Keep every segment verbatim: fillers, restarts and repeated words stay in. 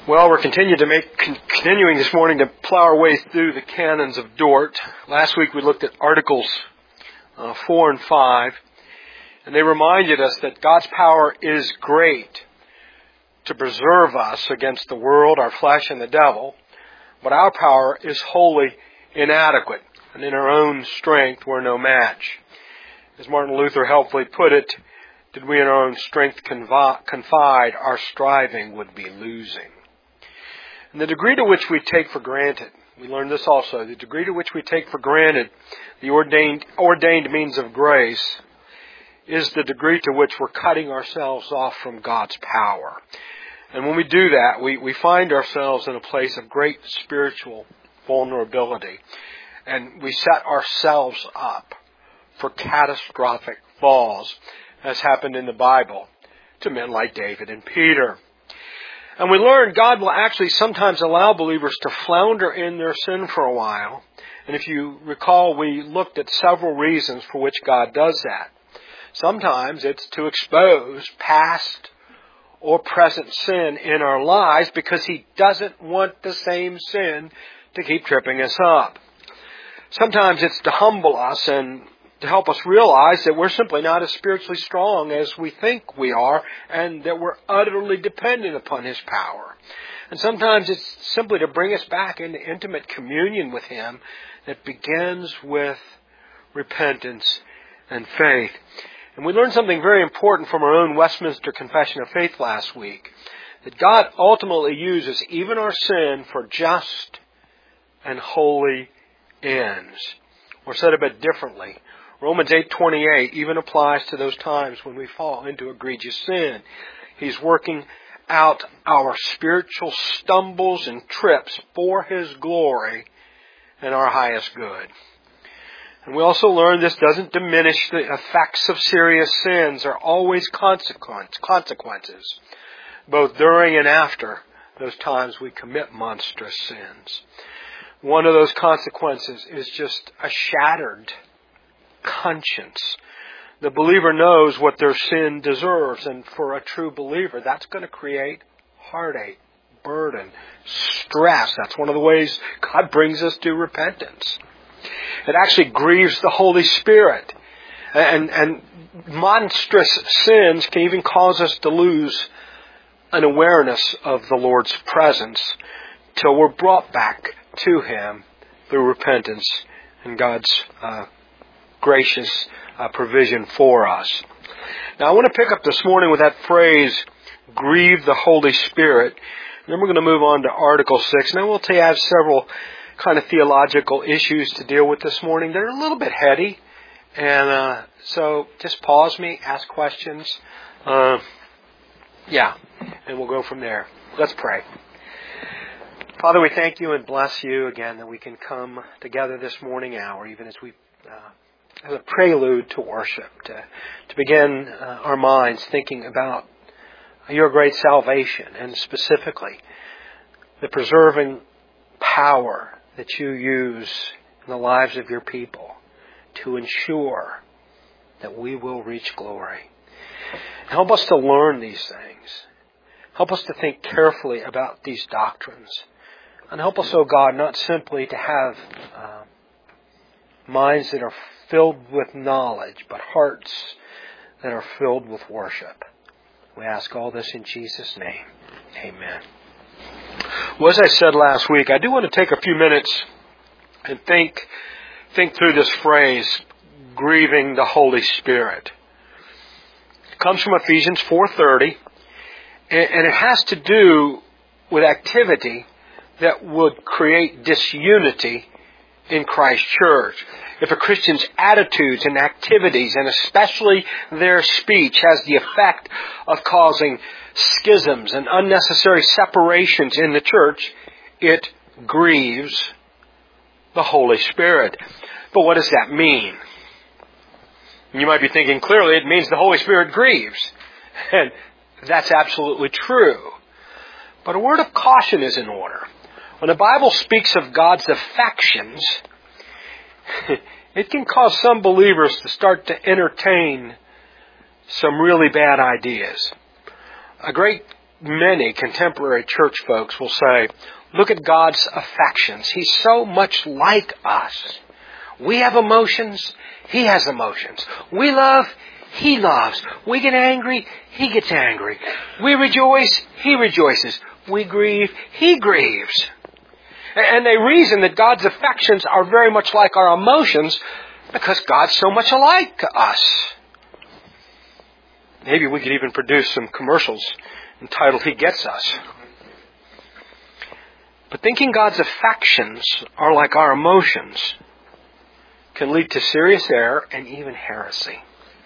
Well, we're continuing to make, continuing this morning to plow our way through the canons of Dort. Last week we looked at Articles uh, four and five, and they reminded us that God's power is great to preserve us against the world, our flesh, and the devil, but our power is wholly inadequate, and in our own strength we're no match. As Martin Luther helpfully put it, did we in our own strength confide, our striving would be losing. And the degree to which we take for granted, we learned this also, the degree to which we take for granted the ordained ordained means of grace is the degree to which we're cutting ourselves off from God's power. And when we do that, we, we find ourselves in a place of great spiritual vulnerability. And we set ourselves up for catastrophic falls, as happened in the Bible to men like David and Peter. And we learned God will actually sometimes allow believers to flounder in their sin for a while. And if you recall, we looked at several reasons for which God does that. Sometimes it's to expose past or present sin in our lives because He doesn't want the same sin to keep tripping us up. Sometimes it's to humble us and to help us realize that we're simply not as spiritually strong as we think we are, and that we're utterly dependent upon His power. And sometimes it's simply to bring us back into intimate communion with Him that begins with repentance and faith. And we learned something very important from our own Westminster Confession of Faith last week, that God ultimately uses even our sin for just and holy ends. Or said a bit differently, Romans eight twenty-eight even applies to those times when we fall into egregious sin. He's working out our spiritual stumbles and trips for His glory and our highest good. And we also learned this doesn't diminish the effects of serious sins. There are always consequence, consequences, both during and after those times we commit monstrous sins. One of those consequences is just a shattered conscience. The believer knows what their sin deserves, and for a true believer, that's going to create heartache, burden, stress. That's one of the ways God brings us to repentance. It actually grieves the Holy Spirit. And, and monstrous sins can even cause us to lose an awareness of the Lord's presence till we're brought back to Him through repentance and God's uh, gracious uh, provision for us. Now I want to pick up this morning with that phrase, grieve the Holy Spirit. And then we're going to move on to Article six. Now we'll tell you I have several kind of theological issues to deal with this morning. They're a little bit heady. And uh, so just pause me, ask questions. Uh, yeah, and we'll go from there. Let's pray. Father, we thank You and bless You again that we can come together this morning hour, even as we uh, as a prelude to worship, to, to begin uh, our minds thinking about Your great salvation and specifically the preserving power that You use in the lives of Your people to ensure that we will reach glory. Help us to learn these things. Help us to think carefully about these doctrines. And help us, O God, not simply to have uh, minds that are filled with knowledge, but hearts that are filled with worship. We ask all this in Jesus' name. Amen. Well, as I said last week, I do want to take a few minutes and think think through this phrase, grieving the Holy Spirit. It comes from Ephesians four thirty, and it has to do with activity that would create disunity in Christ's church. If a Christian's attitudes and activities, and especially their speech, has the effect of causing schisms and unnecessary separations in the church, it grieves the Holy Spirit. But what does that mean? You might be thinking, clearly it means the Holy Spirit grieves. And that's absolutely true. But a word of caution is in order. When the Bible speaks of God's affections, it can cause some believers to start to entertain some really bad ideas. A great many contemporary church folks will say, look at God's affections. He's so much like us. We have emotions. He has emotions. We love. He loves. We get angry. He gets angry. We rejoice. He rejoices. We grieve. He grieves. And they reason that God's affections are very much like our emotions because God's so much alike to us. Maybe we could even produce some commercials entitled He Gets Us. But thinking God's affections are like our emotions can lead to serious error and even heresy.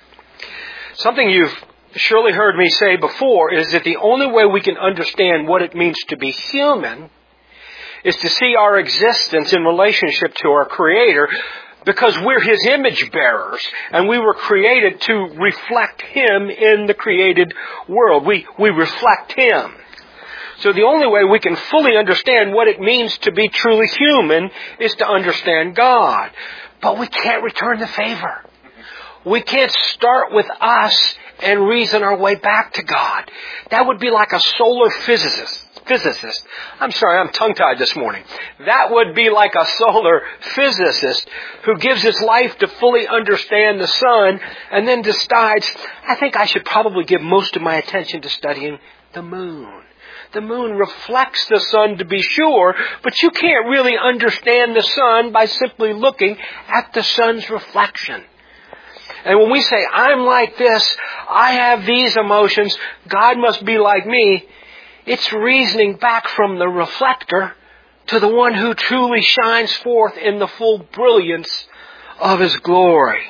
Something you've surely heard me say before is that the only way we can understand what it means to be human is to see our existence in relationship to our Creator, because we're His image bearers and we were created to reflect Him in the created world. We, we reflect Him. So the only way we can fully understand what it means to be truly human is to understand God. But we can't return the favor. We can't start with us and reason our way back to God. That would be like a solar physicist. Physicist. I'm sorry, I'm tongue-tied this morning. That would be like a solar physicist who gives his life to fully understand the sun and then decides, I think I should probably give most of my attention to studying the moon. The moon reflects the sun, to be sure, but you can't really understand the sun by simply looking at the sun's reflection. And when we say, I'm like this, I have these emotions, God must be like me, it's reasoning back from the reflector to the one who truly shines forth in the full brilliance of His glory.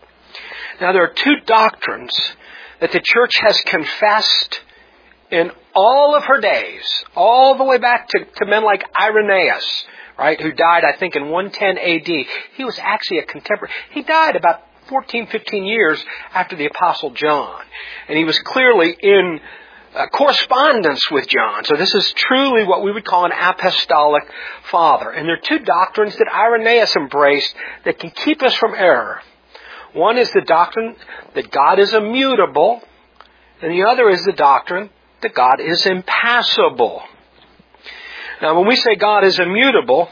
Now, there are two doctrines that the church has confessed in all of her days, all the way back to, to men like Irenaeus, right, who died, I think, in one ten A D. He was actually a contemporary. He died about fourteen, fifteen years after the Apostle John. And he was clearly in uh, correspondence with John. So this is truly what we would call an apostolic father. And there are two doctrines that Irenaeus embraced that can keep us from error. One is the doctrine that God is immutable, and the other is the doctrine that God is impassible. Now, when we say God is immutable,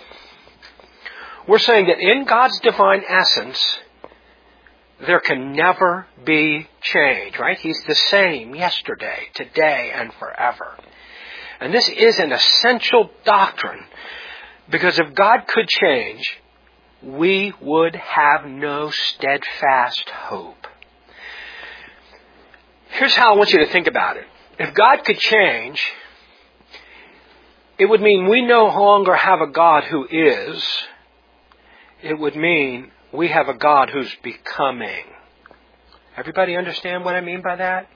we're saying that in God's divine essence, there can never be change, right? He's the same yesterday, today, and forever. And this is an essential doctrine, because if God could change, we would have no steadfast hope. Here's how I want you to think about it. If God could change, it would mean we no longer have a God who is. It would mean we have a God who's becoming. Everybody understand what I mean by that?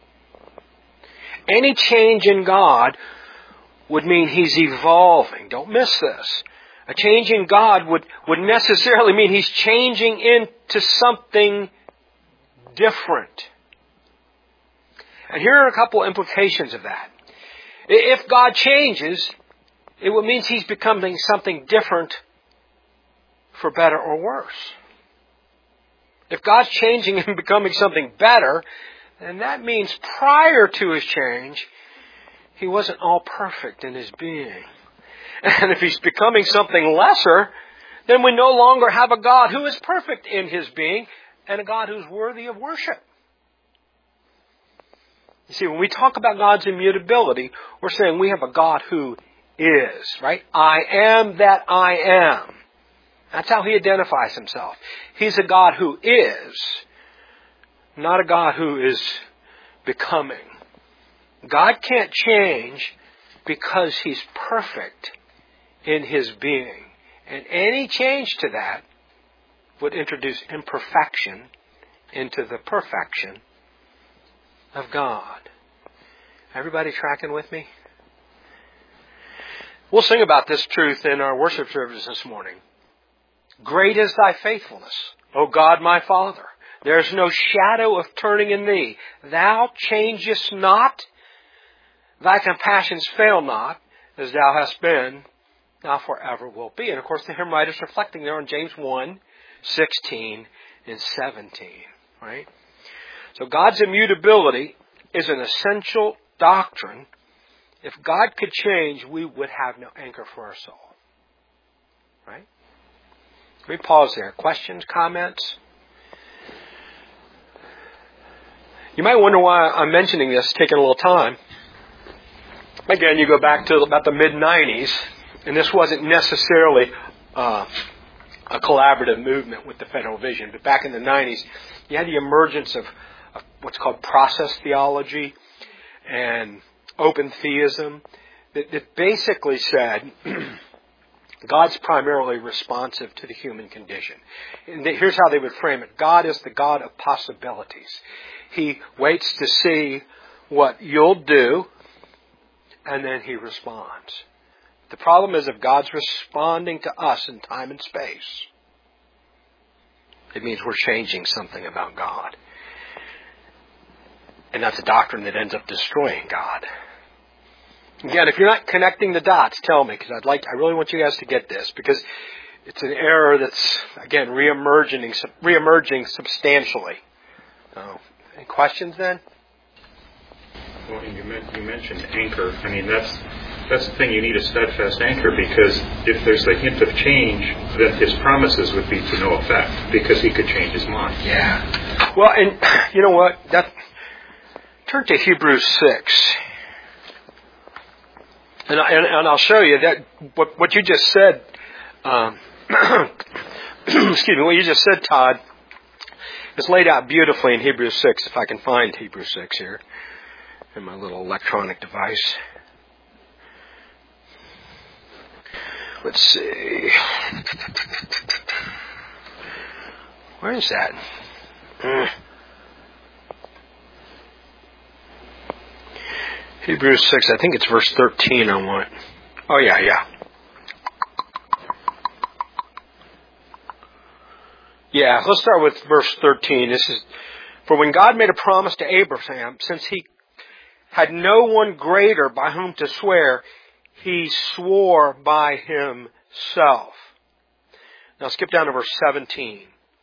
Any change in God would mean He's evolving. Don't miss this. A change in God would, would necessarily mean He's changing into something different. And here are a couple implications of that. If God changes, it would mean He's becoming something different for better or worse. If God's changing and becoming something better, then that means prior to His change, He wasn't all perfect in His being. And if He's becoming something lesser, then we no longer have a God who is perfect in His being and a God who's worthy of worship. You see, when we talk about God's immutability, we're saying we have a God who is, right? I am that I am. That's how He identifies Himself. He's a God who is, not a God who is becoming. God can't change because He's perfect in His being. And any change to that would introduce imperfection into the perfection of God. Everybody tracking with me? We'll sing about this truth in our worship service this morning. Great is Thy faithfulness, O God my Father. There is no shadow of turning in Thee. Thou changest not. Thy compassions fail not, as Thou hast been, Thou forever wilt be. And of course the hymn writer's reflecting there on James one, sixteen and seventeen. Right? So God's immutability is an essential doctrine if God could change, we would have no anchor for our soul. Right? Let me pause there. Questions, comments? You might wonder why I'm mentioning this, taking a little time. Again, you go back to about the mid nineties, and this wasn't necessarily uh, a collaborative movement with the Federal Vision, but back in the nineties, you had the emergence of, of what's called process theology and open theism that, that basically said God's primarily responsive to the human condition. And here's how they would frame it. God is the God of possibilities. He waits to see what you'll do, and then He responds. The problem is if God's responding to us in time and space, it means we're changing something about God. And that's a doctrine that ends up destroying God. Again, if you're not connecting the dots, tell me, because I'd like, I really want you guys to get this, because it's an error that's, again, reemerging, reemerging substantially. So, any questions then? Well, you mentioned anchor. I mean, that's that's the thing. You need a steadfast anchor, because if there's a hint of change, then His promises would be to no effect, because He could change His mind. Yeah. Well, and you know what? That turn to Hebrews six. And, I, and, and I'll show you that what, what you just said, um, excuse me, what you just said, Todd, is laid out beautifully in Hebrews six, if I can find Hebrews six here in my little electronic device. Let's see. Where is that? Mm. Hebrews six, I think it's verse thirteen I want. Oh, yeah, yeah. Yeah, let's start with verse thirteen. This is, for when God made a promise to Abraham, since he had no one greater by whom to swear, He swore by Himself. Now skip down to verse seventeen.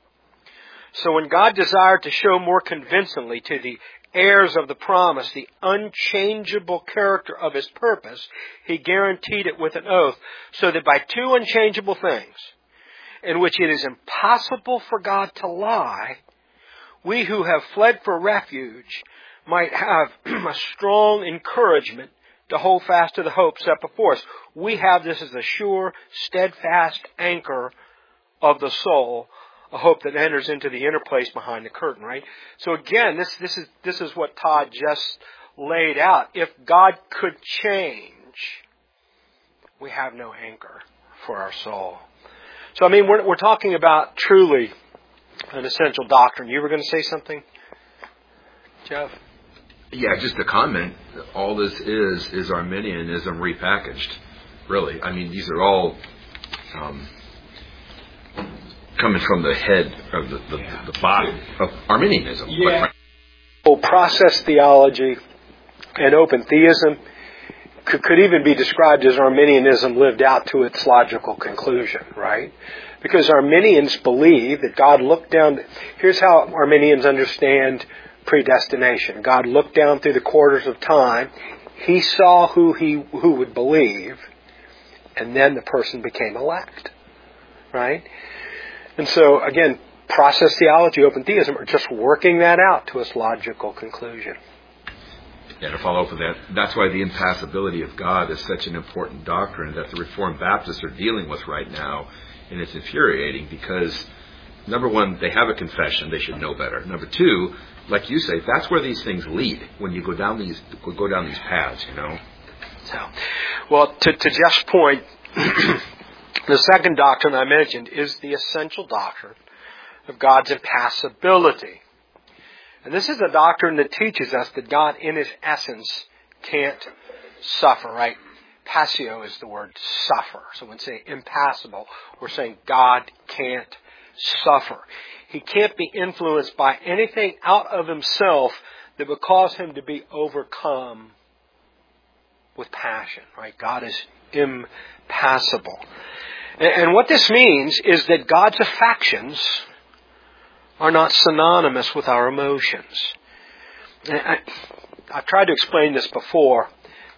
So when God desired to show more convincingly to the heirs of the promise the unchangeable character of His purpose, He guaranteed it with an oath, so that by two unchangeable things, in which it is impossible for God to lie, we who have fled for refuge might have a strong encouragement to hold fast to the hope set before us. We have this as a sure, steadfast anchor of the soul, a hope that enters into the inner place behind the curtain, right? So again, this, this is, this is what Todd just laid out. If God could change, we have no anchor for our soul. So I mean, we're, we're talking about truly an essential doctrine. You were going to say something, Jeff? Yeah, just a comment. All this is, is Arminianism repackaged. Really. I mean, these are all um, coming from the head of the, the, yeah. the body of Arminianism. Yeah. Well, process theology and open theism could, could even be described as Arminianism lived out to its logical conclusion, right? Because Arminians believe that God looked down. Here's how Arminians understand predestination. God looked down through the quarters of time. He saw who he who would believe, and then the person became elect, right? And so, again, process theology, open theism are just working that out to its logical conclusion. Yeah, to follow up with that, that's why the impassibility of God is such an important doctrine that the Reformed Baptists are dealing with right now, and it's infuriating because, number one, they have a confession, they should know better. Number two, like you say, that's where these things lead when you go down these go down these paths, you know. So, well, to, to Jeff's point, the second doctrine I mentioned is the essential doctrine of God's impassibility. And this is a doctrine that teaches us that God in His essence can't suffer, right? Passio is the word suffer. So when we say impassible, we're saying God can't suffer. He can't be influenced by anything out of Himself that would cause Him to be overcome with passion, right? God is impassible. And what this means is that God's affections are not synonymous with our emotions. I, I've tried to explain this before.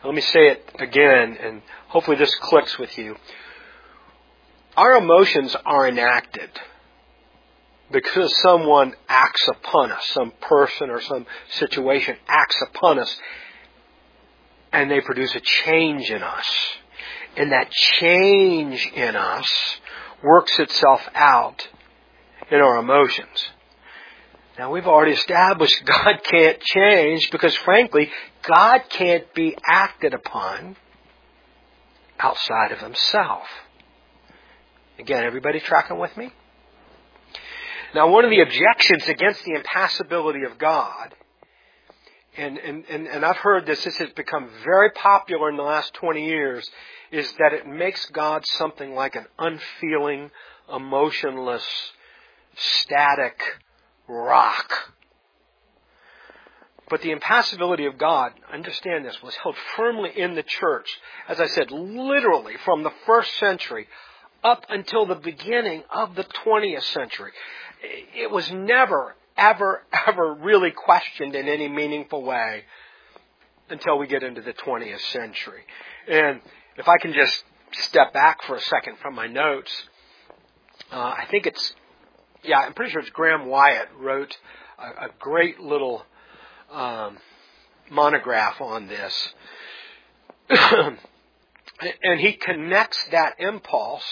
Let me say it again, and hopefully this clicks with you. Our emotions are enacted because someone acts upon us, some person or some situation acts upon us, and they produce a change in us. And that change in us works itself out in our emotions. Now, we've already established God can't change because, frankly, God can't be acted upon outside of Himself. Again, everybody tracking with me? Now, one of the objections against the impassibility of God, and, and, and, and I've heard this, this has become very popular in the last twenty years, is that it makes God something like an unfeeling, emotionless, static rock. But the impassibility of God, understand this, was held firmly in the church, as I said, literally from the first century up until the beginning of the twentieth century. It was never, ever, ever really questioned in any meaningful way until we get into the twentieth century. And if I can just step back for a second from my notes, uh, I think it's Yeah, I'm pretty sure it's Graham Wyatt wrote a, a great little um, monograph on this. And he connects that impulse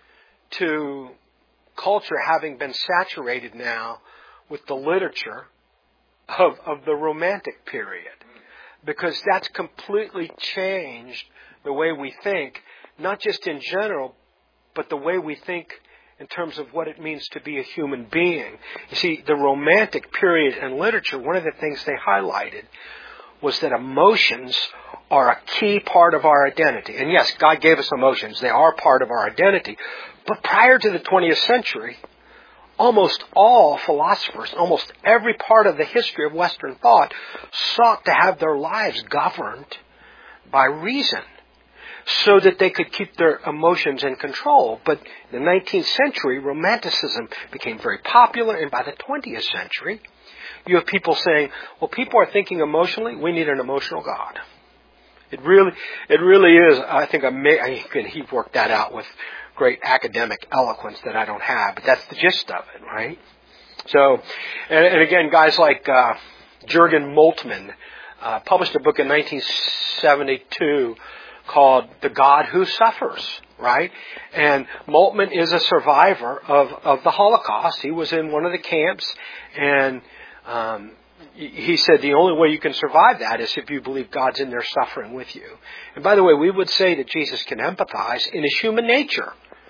to culture having been saturated now with the literature of, of the Romantic period. Because that's completely changed the way we think, not just in general, but the way we think in terms of what it means to be a human being. You see, the Romantic period in literature, one of the things they highlighted was that emotions are a key part of our identity. And yes, God gave us emotions. They are part of our identity. But prior to the twentieth century, almost all philosophers, almost every part of the history of Western thought sought to have their lives governed by reason, so that they could keep their emotions in control. But in the nineteenth century, Romanticism became very popular, and by the twentieth century, you have people saying, well, people are thinking emotionally, we need an emotional God. It really, it really is, I think, amazing. He worked that out with great academic eloquence that I don't have, but that's the gist of it, right? So, and, and again, guys like uh, Jürgen Moltmann uh, published a book in nineteen seventy-two called The God Who Suffers, right? And Moltmann is a survivor of, of the Holocaust. He was in one of the camps, and um, he said the only way you can survive that is if you believe God's in there suffering with you. And by the way, we would say that Jesus can empathize in His human nature,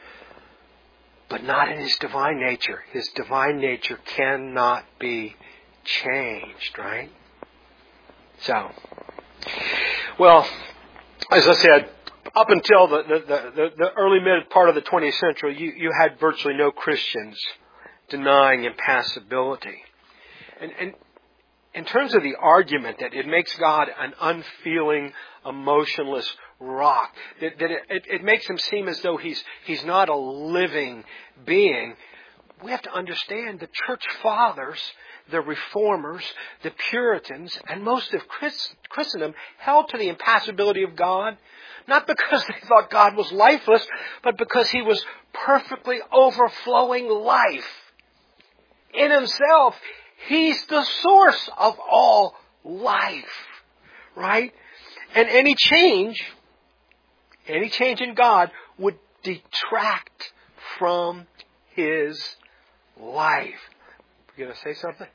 but not in His divine nature. His divine nature cannot be changed, right? So, well, as I said, up until the, the, the, the early mid part of the twentieth century, you, you had virtually no Christians denying impassibility. And, and in terms of the argument that it makes God an unfeeling, emotionless rock, that, that it, it, it makes Him seem as though He's He's not a living being, we have to understand the church fathers, the reformers, the Puritans, and most of Christendom held to the impassibility of God, not because they thought God was lifeless, but because He was perfectly overflowing life. In Himself, He's the source of all life, right? And any change, any change in God would detract from His life. You going to say something?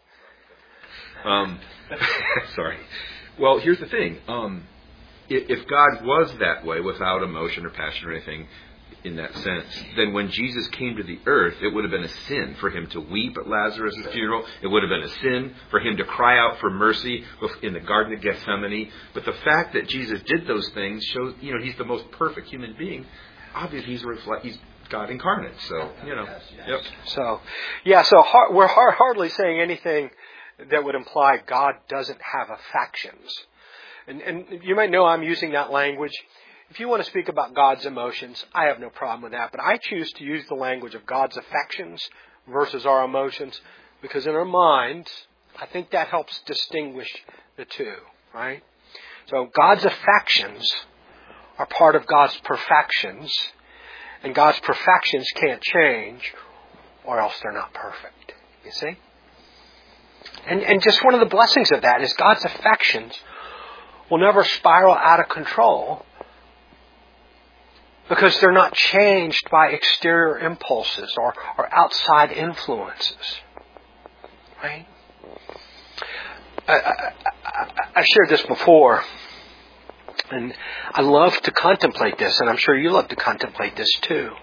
Um, sorry. Well, here's the thing. Um, if, if God was that way, without emotion or passion or anything in that sense, then when Jesus came to the earth, it would have been a sin for Him to weep at Lazarus' funeral. It would have been a sin for Him to cry out for mercy in the Garden of Gethsemane. But the fact that Jesus did those things shows, you know, He's the most perfect human being. Obviously, He's a reflect. He's God incarnate. So, you know. Yes, yes. Yep. So, yeah, so har- we're har- hardly saying anything that would imply God doesn't have affections. And, and you might know I'm using that language. If you want to speak about God's emotions, I have no problem with that. But I choose to use the language of God's affections versus our emotions, because in our minds, I think that helps distinguish the two, right? So God's affections are part of God's perfections, and God's perfections can't change, or else they're not perfect. You see? And, and just one of the blessings of that is God's affections will never spiral out of control because they're not changed by exterior impulses or, or outside influences. Right? I, I, I, I've shared this before, and I love to contemplate this, and I'm sure you love to contemplate this too.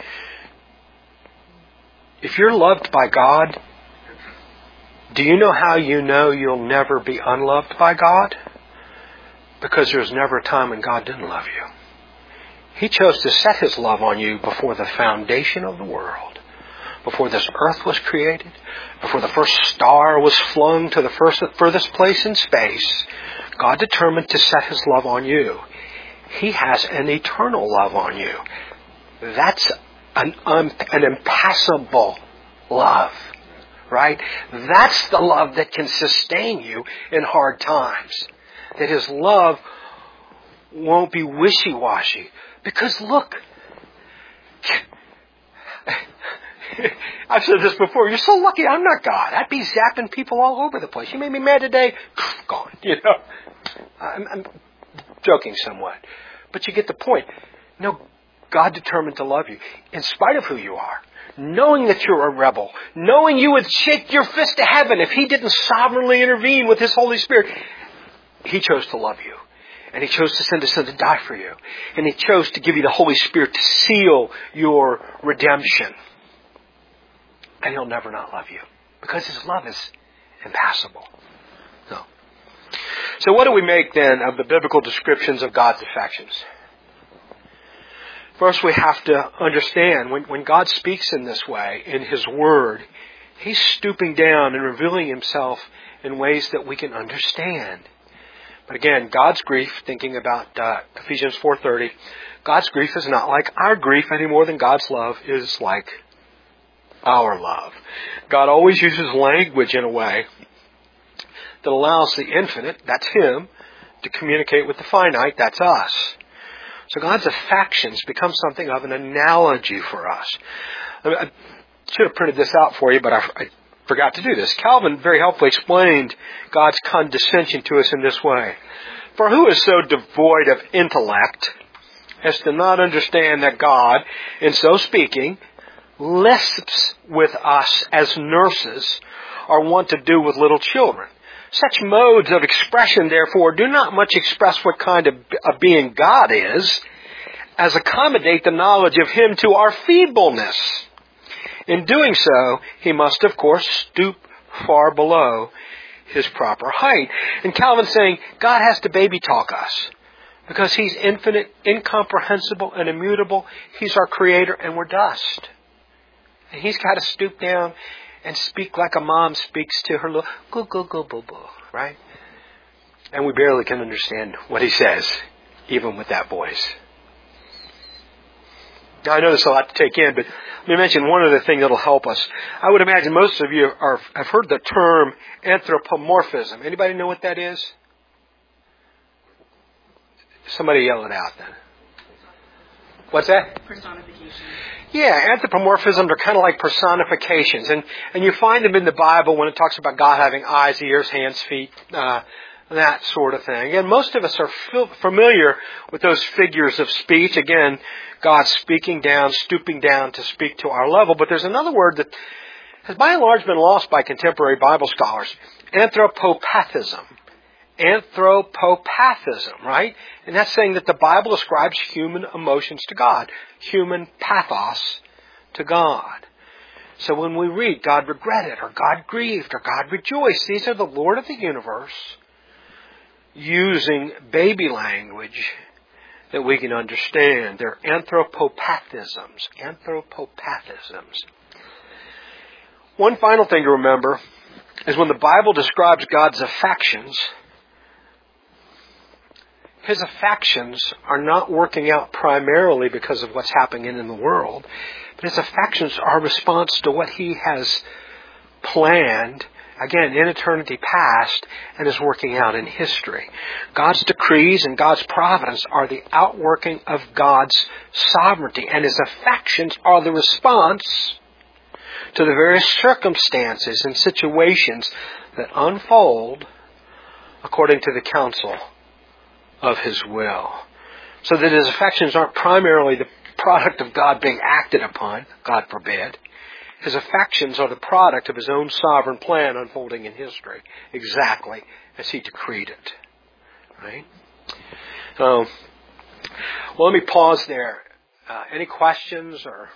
If you're loved by God, do you know how you know you'll never be unloved by God? Because there's never a time when God didn't love you. He chose to set His love on you before the foundation of the world. Before this earth was created. Before the first star was flung to the first, furthest place in space. God determined to set His love on you. He has an eternal love on you. That's an, um, an impassable love. Right? That's the love that can sustain you in hard times. That His love won't be wishy-washy. Because look, I've said this before, you're so lucky I'm not God. I'd be zapping people all over the place. You made me mad today, gone. You know, I'm, I'm joking somewhat. But you get the point. No, God determined to love you in spite of who you are. Knowing that you're a rebel, knowing you would shake your fist to heaven if He didn't sovereignly intervene with His Holy Spirit. He chose to love you. And He chose to send His Son to die for you. And He chose to give you the Holy Spirit to seal your redemption. And He'll never not love you. Because His love is impassable. So, so what do we make then of the biblical descriptions of God's affections? First, we have to understand when, when God speaks in this way, in His Word, He's stooping down and revealing Himself in ways that we can understand. But again, God's grief, thinking about uh, Ephesians four thirty, God's grief is not like our grief any more than God's love is like our love. God always uses language in a way that allows the infinite, that's Him, to communicate with the finite, that's us. So God's affections become something of an analogy for us. I should have printed this out for you, but I, I forgot to do this. Calvin very helpfully explained God's condescension to us in this way. For who is so devoid of intellect as to not understand that God, in so speaking, lisps with us as nurses are wont to do with little children? Such modes of expression, therefore, do not much express what kind of a being God is, as accommodate the knowledge of Him to our feebleness. In doing so, He must, of course, stoop far below His proper height. And Calvin's saying, God has to baby talk us. Because He's infinite, incomprehensible, and immutable. He's our Creator, and we're dust. And He's got to stoop down and speak like a mom speaks to her little goo goo goo boo boo, right? And we barely can understand what He says, even with that voice. Now I know there's a lot to take in, but let me mention one other thing that'll help us. I would imagine most of you are, have heard the term anthropomorphism. Anybody know what that is? Somebody yell it out then. What's that? Personification. Yeah, anthropomorphisms are kind of like personifications. And, and you find them in the Bible when it talks about God having eyes, ears, hands, feet, uh, that sort of thing. And most of us are f- familiar with those figures of speech. Again, God speaking down, stooping down to speak to our level. But there's another word that has by and large been lost by contemporary Bible scholars. Anthropopathism. Anthropopathism, right? And that's saying that the Bible ascribes human emotions to God. Human pathos to God. So when we read God regretted, or God grieved, or God rejoiced, these are the Lord of the universe using baby language that we can understand. They're anthropopathisms. Anthropopathisms. One final thing to remember is when the Bible describes God's affections, His affections are not working out primarily because of what's happening in the world, but His affections are a response to what He has planned again, in eternity past and is working out in history. God's decrees and God's providence are the outworking of God's sovereignty, and His affections are the response to the various circumstances and situations that unfold according to the counsel of His will. So that His affections aren't primarily the product of God being acted upon, God forbid. His affections are the product of His own sovereign plan unfolding in history, exactly as He decreed it. Right? So, well, let me pause there. Uh, any questions? Or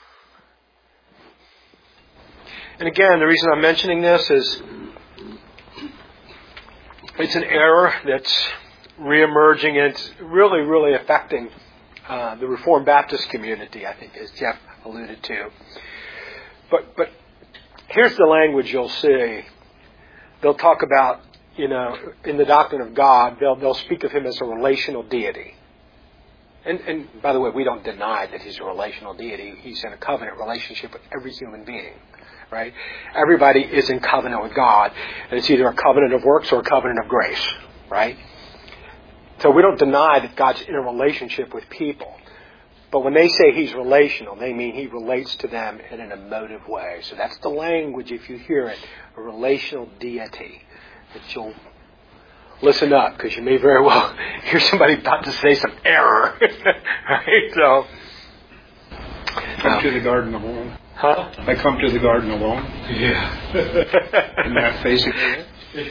And again, the reason I'm mentioning this is it's an error that's reemerging, and it's really, really affecting uh, the Reformed Baptist community, I think, as Jeff alluded to. But but here's the language you'll see. They'll talk about, you know, in the doctrine of God, they'll they'll speak of Him as a relational deity. And, and by the way, we don't deny that He's a relational deity. He's in a covenant relationship with every human being. Right? Everybody is in covenant with God. And it's either a covenant of works or a covenant of grace. Right? So we don't deny that God's in a relationship with people. But when they say He's relational, they mean He relates to them in an emotive way. So that's the language, if you hear it, a relational deity. That you'll listen up, because you may very well hear somebody about to say some error. Right? So, come uh, to the garden alone. Huh? I come to the garden alone. Yeah. Isn't that basically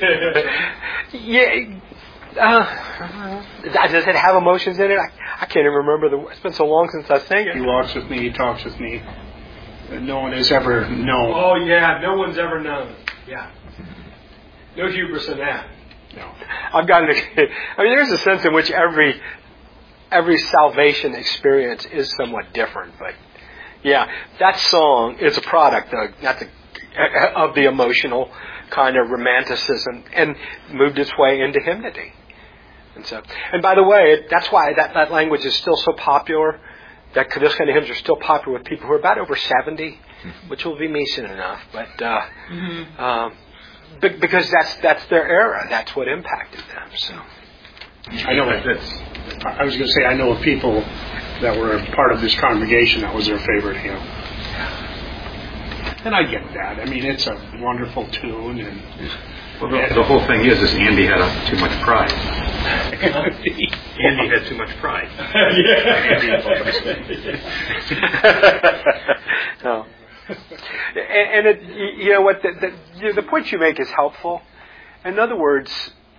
it? Yeah. Uh, does it have emotions in it? I, I can't even remember. The, it's been so long since I sang it. He walks with me. He talks with me. No one has ever known. Oh, yeah. No one's ever known. Yeah. No hubris in that. No. I've got an, I mean, there's a sense in which every every salvation experience is somewhat different, but yeah, that song is a product of, that's a, of the emotional kind of romanticism and moved its way into hymnody. And so, and by the way, that's why that, that language is still so popular. That those kind of hymns are still popular with people who are about over seventy, which will be me soon enough. But uh, mm-hmm. um, because that's that's their era, that's what impacted them. So I know that's. I was going to say I know of people that were part of this congregation that was their favorite hymn. And I get that. I mean, it's a wonderful tune. And well, the, the whole thing is, is Andy had a, too much pride. Andy had too much pride. No. And, and it, you know what? The, the, the point you make is helpful. In other words,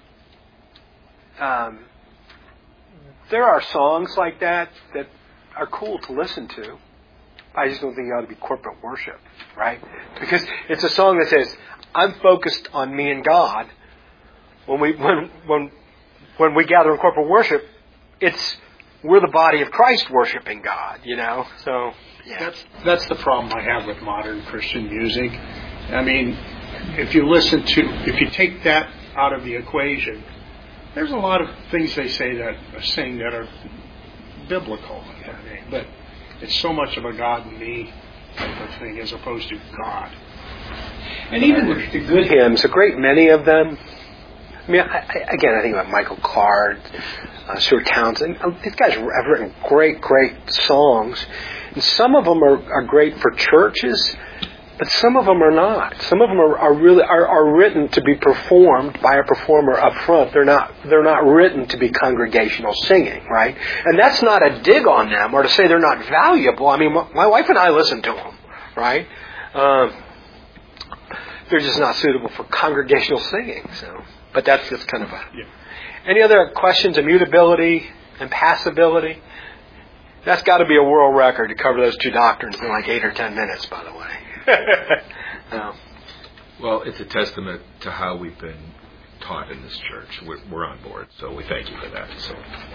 um, there are songs like that that are cool to listen to. I just don't think it ought to be corporate worship, right? Because it's a song that says, "I'm focused on me and God." When we when when when we gather in corporate worship, it's we're the body of Christ worshiping God, you know. So yeah. that's that's the problem I have with modern Christian music. I mean, if you listen to if you take that out of the equation, there's a lot of things they say that sing that are biblical, but it's so much of a God and me type of thing as opposed to God. And even the, the good hymns, a great many of them. I mean, I, I, again, I think about Michael Card, uh, Stuart Townsend. These guys have written great, great songs. And some of them are, are great for churches, but some of them are not. Some of them are, are really are, are written to be performed by a performer up front. They're not they're not written to be congregational singing, right? And that's not a dig on them or to say they're not valuable. I mean, my wife and I listen to them, right? Um, they're just not suitable for congregational singing. So, but that's just kind of a. Yeah. Any other questions? Immutability, impassibility. That's got to be a world record to cover those two doctrines in like eight or ten minutes. By the way. No. Well, it's a testament to how we've been taught in this church. We're, we're on board, so we thank you for that. So,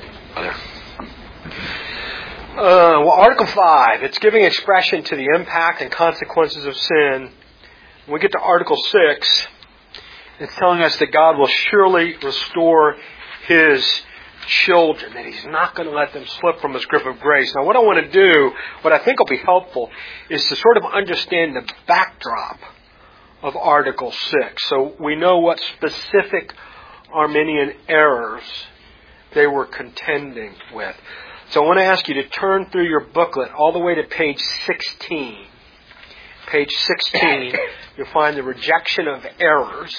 uh, well, Article five, it's giving expression to the impact and consequences of sin. When we get to Article six, it's telling us that God will surely restore His children, that He's not going to let them slip from His grip of grace. Now, what I want to do, what I think will be helpful, is to sort of understand the backdrop of Article six. So we know what specific Arminian errors they were contending with. So I want to ask you to turn through your booklet all the way to page sixteen. Page sixteen, you'll find the rejection of errors.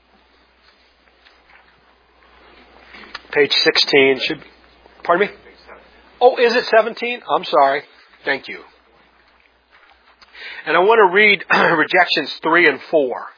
Page sixteen should be, pardon me? Oh, is it seventeen? I'm sorry. Thank you. And I want to read rejections three and four.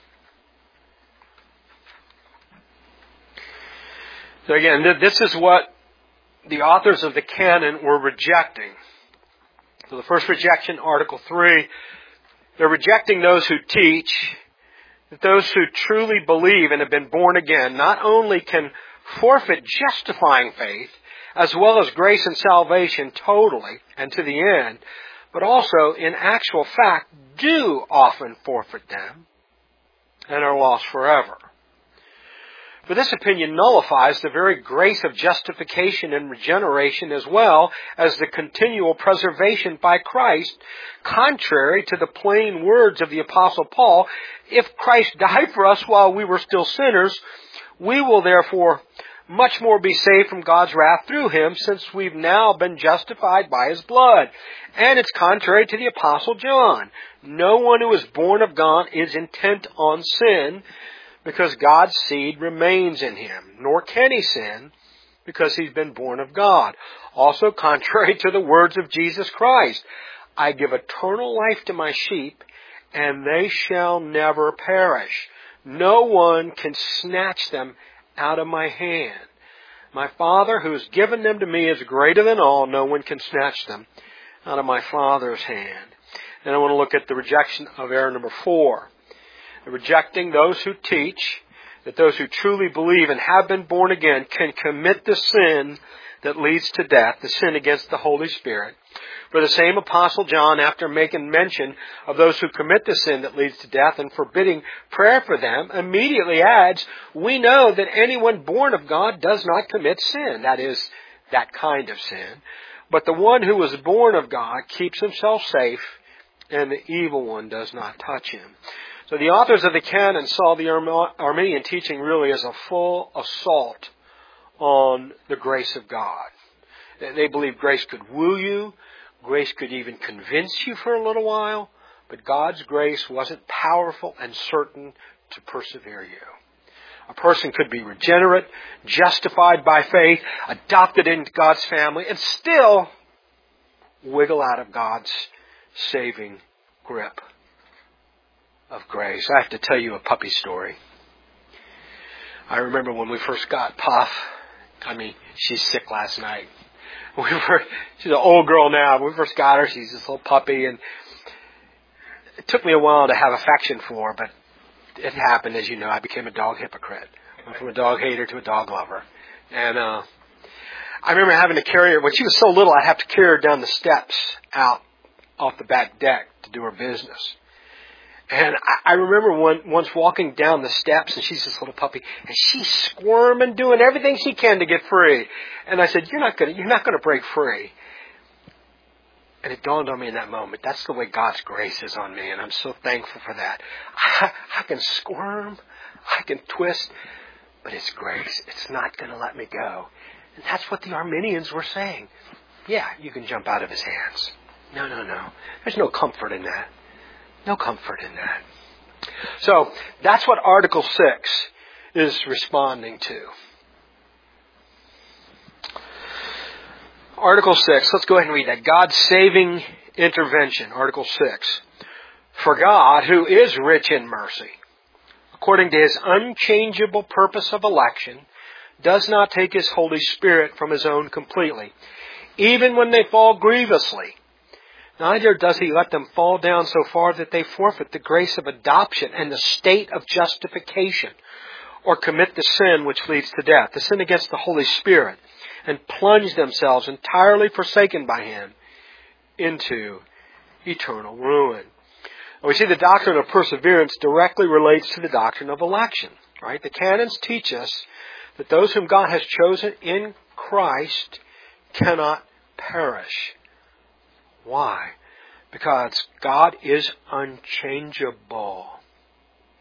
So again, this is what the authors of the canon were rejecting. So the first rejection, Article three, they're rejecting those who teach that those who truly believe and have been born again not only can forfeit justifying faith, as well as grace and salvation totally and to the end, but also in actual fact do often forfeit them and are lost forever. For this opinion nullifies the very grace of justification and regeneration as well as the continual preservation by Christ, contrary to the plain words of the Apostle Paul, if Christ died for us while we were still sinners, we will therefore much more be saved from God's wrath through Him, since we've now been justified by His blood. And it's contrary to the Apostle John. No one who is born of God is intent on sin, because God's seed remains in him, nor can he sin, because he's been born of God. Also contrary to the words of Jesus Christ, I give eternal life to my sheep, and they shall never perish. No one can snatch them out of my hand. My Father who has given them to me is greater than all. No one can snatch them out of my Father's hand. And I want to look at the rejection of error number four. Rejecting those who teach that those who truly believe and have been born again can commit the sin that leads to death, the sin against the Holy Spirit. For the same Apostle John, after making mention of those who commit the sin that leads to death and forbidding prayer for them, immediately adds, we know that anyone born of God does not commit sin, that is, that kind of sin. But the one who was born of God keeps himself safe, and the evil one does not touch him. So the authors of the canon saw the Arminian teaching really as a full assault on the grace of God. They believed grace could woo you, grace could even convince you for a little while, but God's grace wasn't powerful and certain to persevere you. A person could be regenerate, justified by faith, adopted into God's family, and still wiggle out of God's saving grip of grace. I have to tell you a puppy story. I remember when we first got Puff. I mean, she's sick last night. We were, she's an old girl now. When we first got her, she's this little puppy, and it took me a while to have affection for her, but it happened, as you know. I became a dog hypocrite. Went from a dog hater to a dog lover. And uh, I remember having to carry her. When she was so little, I'd have to carry her down the steps out off the back deck to do her business. And I remember one, once walking down the steps, and she's this little puppy, and she's squirming, doing everything she can to get free. And I said, "You're not going to, you're not going to break free." And it dawned on me in that moment, that's the way God's grace is on me, and I'm so thankful for that. I, I can squirm, I can twist, but it's grace. It's not going to let me go. And that's what the Arminians were saying. Yeah, you can jump out of his hands. No, no, no. There's no comfort in that. No comfort in that. So, that's what Article six is responding to. Article six, let's go ahead and read that. God's saving intervention, Article six. For God, who is rich in mercy, according to His unchangeable purpose of election, does not take His Holy Spirit from His own completely, even when they fall grievously. Neither does He let them fall down so far that they forfeit the grace of adoption and the state of justification, or commit the sin which leads to death, the sin against the Holy Spirit, and plunge themselves, entirely forsaken by Him, into eternal ruin. And we see the doctrine of perseverance directly relates to the doctrine of election. Right? The canons teach us that those whom God has chosen in Christ cannot perish. Why? Because God is unchangeable.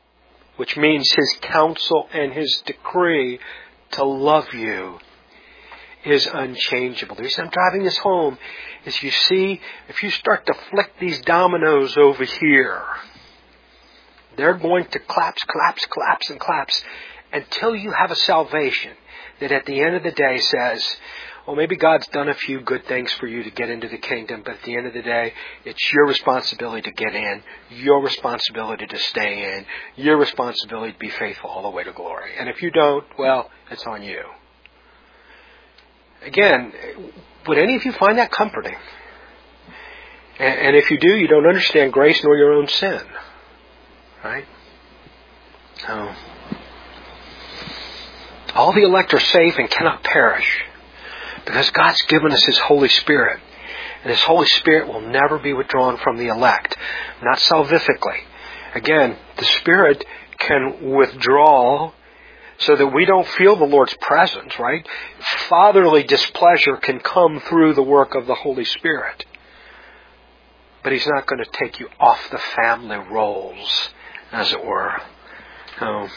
which means His counsel and His decree to love you, is unchangeable. The reason I'm driving this home is, you see, if you start to flick these dominoes over here, they're going to collapse, collapse, collapse, and collapse until you have a salvation that at the end of the day says, well, maybe God's done a few good things for you to get into the kingdom, but at the end of the day, it's your responsibility to get in, your responsibility to stay in, your responsibility to be faithful all the way to glory. And if you don't, well, it's on you. Again, would any of you find that comforting? And, and if you do, you don't understand grace nor your own sin. Right? So, all the elect are safe and cannot perish, because God's given us His Holy Spirit. And His Holy Spirit will never be withdrawn from the elect. Not salvifically. Again, the Spirit can withdraw so that we don't feel the Lord's presence, right? Fatherly displeasure can come through the work of the Holy Spirit. But He's not going to take you off the family rolls, as it were. No.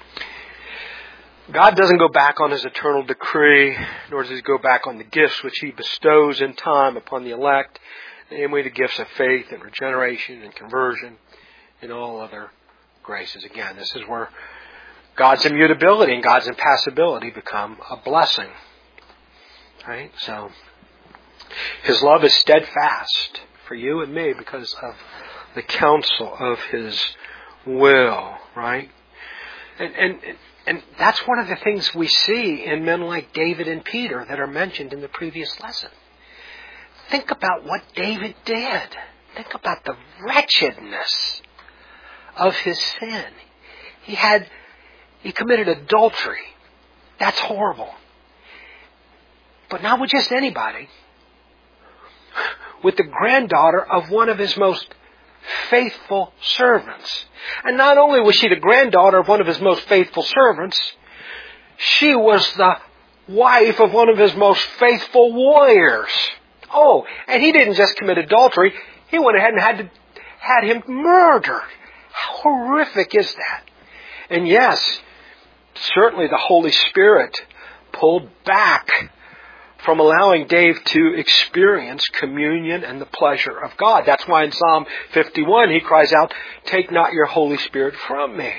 God doesn't go back on His eternal decree, nor does He go back on the gifts which He bestows in time upon the elect, namely the gifts of faith and regeneration and conversion and all other graces. Again, this is where God's immutability and God's impassibility become a blessing. Right? So, His love is steadfast for you and me because of the counsel of His will. Right? And, and, and that's one of the things we see in men like David and Peter that are mentioned in the previous lesson. Think about what David did. Think about the wretchedness of his sin. He had He committed adultery. That's horrible. But not with just anybody. With the granddaughter of one of his most faithful servants. And not only was she the granddaughter of one of his most faithful servants, she was the wife of one of his most faithful warriors. Oh, and he didn't just commit adultery. He went ahead and had to, had him murdered. How horrific is that? And yes, certainly the Holy Spirit pulled back from allowing Dave to experience communion and the pleasure of God. That's why in Psalm fifty-one he cries out, "Take not your Holy Spirit from me."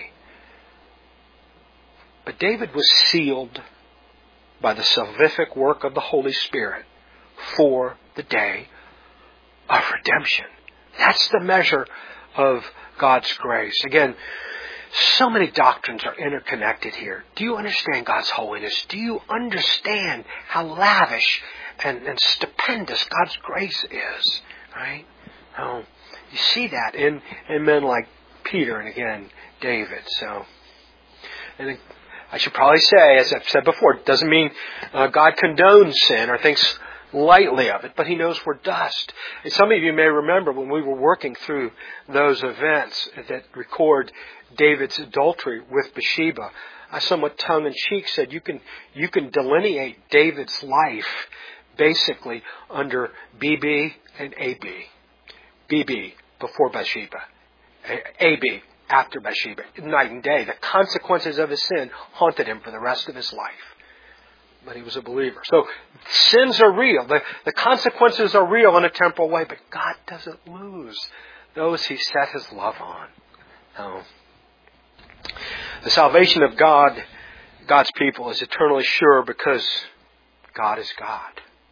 But David was sealed by the salvific work of the Holy Spirit for the day of redemption. That's the measure of God's grace. Again, so many doctrines are interconnected here. Do you understand God's holiness? Do you understand how lavish and, and stupendous God's grace is? Right? Oh, you see that in, in men like Peter and again David. So, and I should probably say, as I've said before, it doesn't mean uh, God condones sin or thinks lightly of it, but He knows we're dust. And some of you may remember when we were working through those events that record David's adultery with Bathsheba, I somewhat tongue-in-cheek said you can you can delineate David's life basically under B B and A B. B B before Bathsheba, A B after Bathsheba, night and day. The consequences of his sin haunted him for the rest of his life. But he was a believer. So sins are real. The, the consequences are real in a temporal way, but God doesn't lose those He set His love on. No. The salvation of God, God's people, is eternally sure because God is God.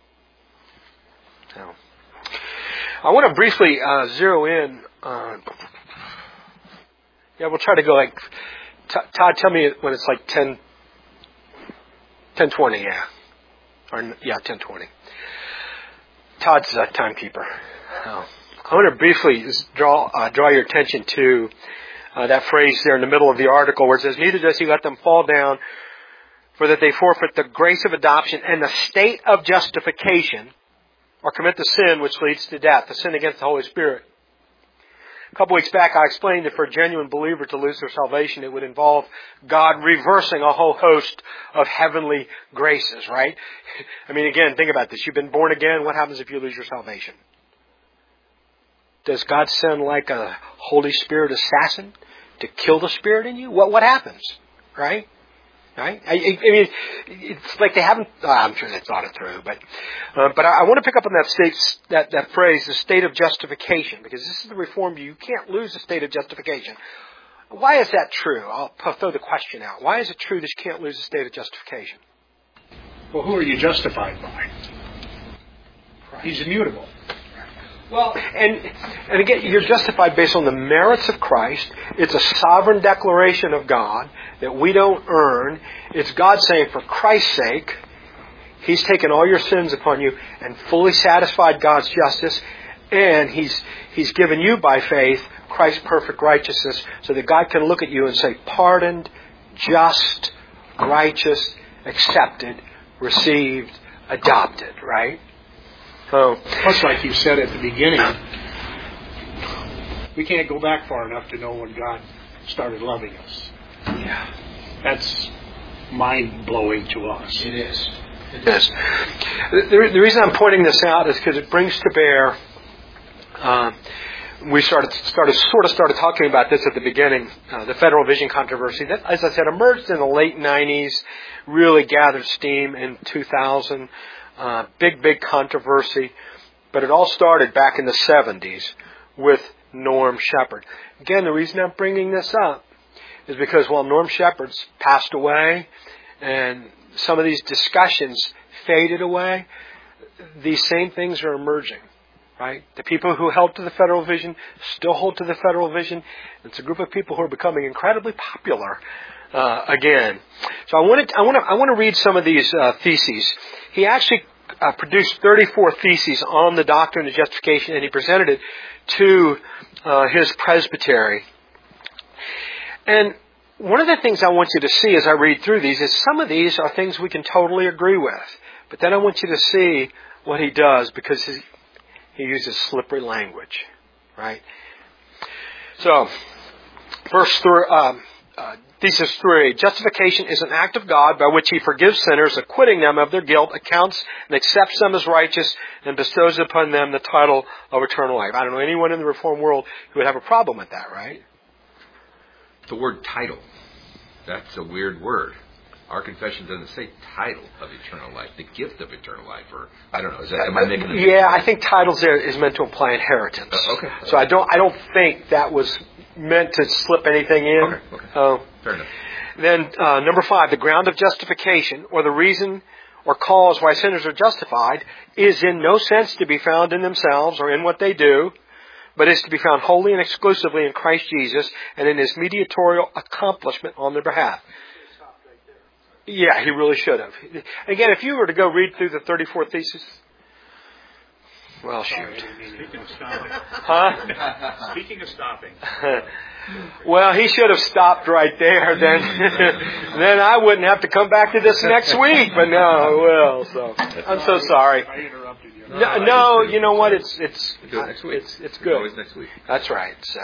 No. I want to briefly uh, zero in on... Yeah, we'll try to go like... T- Todd, tell me when it's like ten... ten twenty, yeah. Or, yeah, ten twenty. Todd's a timekeeper. Oh. I want to briefly draw uh, draw your attention to uh, that phrase there in the middle of the article where it says, "Neither does He let them fall down, for that they forfeit the grace of adoption and the state of justification, or commit the sin which leads to death," the sin against the Holy Spirit. A couple weeks back, I explained that for a genuine believer to lose their salvation, it would involve God reversing a whole host of heavenly graces, right? I mean, again, think about this. You've been born again. What happens if you lose your salvation? Does God send like a Holy Spirit assassin to kill the Spirit in you? What what happens? Right? Right? I, I mean, it's like they haven't. Uh, I'm sure they thought it through, but uh, but I, I want to pick up on that state, that that phrase, the state of justification, because this is the Reformed view. You can't lose the state of justification. Why is that true? I'll throw the question out. Why is it true that you can't lose the state of justification? Well, who are you justified by? Right. He's immutable. Well, and and again, you're justified based on the merits of Christ. It's a sovereign declaration of God that we don't earn. It's God saying, for Christ's sake, He's taken all your sins upon you and fully satisfied God's justice, and He's He's given you by faith Christ's perfect righteousness, so that God can look at you and say, pardoned, just, righteous, accepted, received, adopted, right? So, plus, like you said at the beginning, we can't go back far enough to know when God started loving us. Yeah. That's mind-blowing to us. It is. It is. The, the reason I'm pointing this out is because it brings to bear, uh, we started, started, sort of started talking about this at the beginning, uh, the federal vision controversy that, as I said, emerged in the late nineties, really gathered steam in two thousand. Uh, big, big controversy, but it all started back in the seventies with Norm Shepherd. Again, the reason I'm bringing this up is because while Norm Shepherd's passed away and some of these discussions faded away, these same things are emerging, right? The people who held to the federal vision still hold to the federal vision. It's a group of people who are becoming incredibly popular uh, again. So I want to, I want to, I want to read some of these uh, theses. He actually uh, produced thirty-four theses on the doctrine of justification, and he presented it to uh, his presbytery. And one of the things I want you to see as I read through these is some of these are things we can totally agree with. But then I want you to see what he does, because he, he uses slippery language, right? So, verse three, um, uh, Thesis three, justification is an act of God by which He forgives sinners, acquitting them of their guilt, accounts and accepts them as righteous, and bestows upon them the title of eternal life. I don't know anyone in the Reformed world who would have a problem with that, right? The word title, that's a weird word. Our confession doesn't say title of eternal life, the gift of eternal life, or I don't know. Is that, am I making a Yeah, I think titles there is meant to imply inheritance. Uh, okay. So I don't, I don't think that was meant to slip anything in. Okay. okay. Uh, Fair enough. Then uh, number five, the ground of justification, or the reason or cause why sinners are justified, is in no sense to be found in themselves or in what they do, but is to be found wholly and exclusively in Christ Jesus and in His mediatorial accomplishment on their behalf. Yeah, he really should have. Again, if you were to go read through the thirty-four theses, well, shoot. Speaking of stopping. Huh? Speaking of stopping. Well, he should have stopped right there. Then, then I wouldn't have to come back to this next week. But no, I will. So I'm so sorry. I interrupted you. No, no, you know what? It's it's We'll do it next week. it's it's good. Always next week. That's right. So.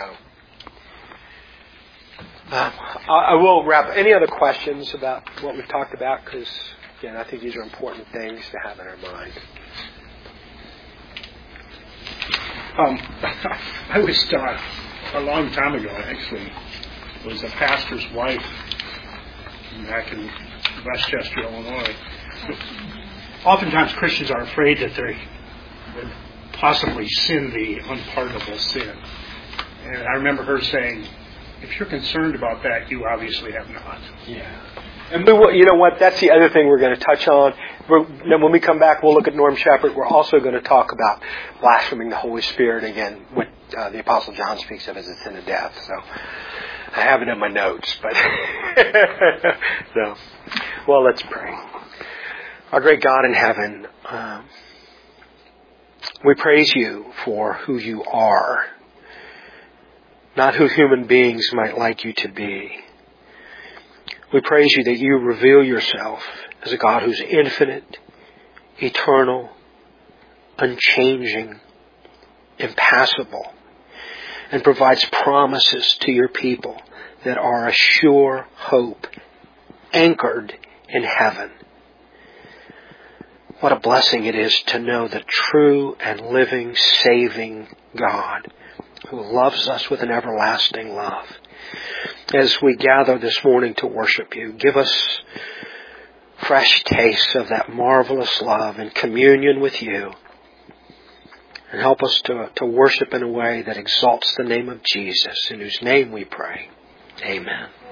Um, I will wrap. Any other questions about what we've talked about? Because, again, I think these are important things to have in our mind. Um, I was uh, a long time ago, actually, was a pastor's wife back in Westchester, Illinois. Oftentimes Christians are afraid that they would possibly sin the unpardonable sin. And I remember her saying, if you're concerned about that, you obviously have not. Yeah. And we will, you know what? That's the other thing we're going to touch on. We're, then when we come back, we'll look at Norm Shepherd. We're also going to talk about blaspheming the Holy Spirit again, what uh, the Apostle John speaks of as a sin of death. So I have it in my notes, but so well, let's pray. Our great God in heaven, um, we praise You for who You are. Not who human beings might like You to be. We praise You that You reveal Yourself as a God who's infinite, eternal, unchanging, impassible, and provides promises to Your people that are a sure hope, anchored in heaven. What a blessing it is to know the true and living, saving God, who loves us with an everlasting love. As we gather this morning to worship you, give us fresh tastes of that marvelous love and communion with you. And help us to, to worship in a way that exalts the name of Jesus, in whose name we pray. Amen.